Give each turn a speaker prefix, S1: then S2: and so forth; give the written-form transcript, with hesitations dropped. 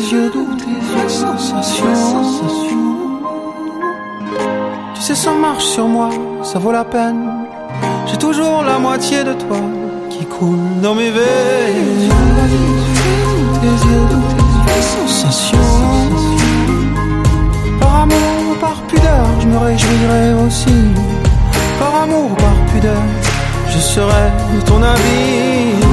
S1: yeux doux, tes yeux sensations. Tu sais, ça marche sur moi, ça vaut la peine. J'ai toujours la moitié de toi qui coule dans mes veines. Tes yeux doux, tes yeux sensations. Par amour, par pudeur, je me réjouirai aussi. Par amour, par pudeur, je serai de ton avis.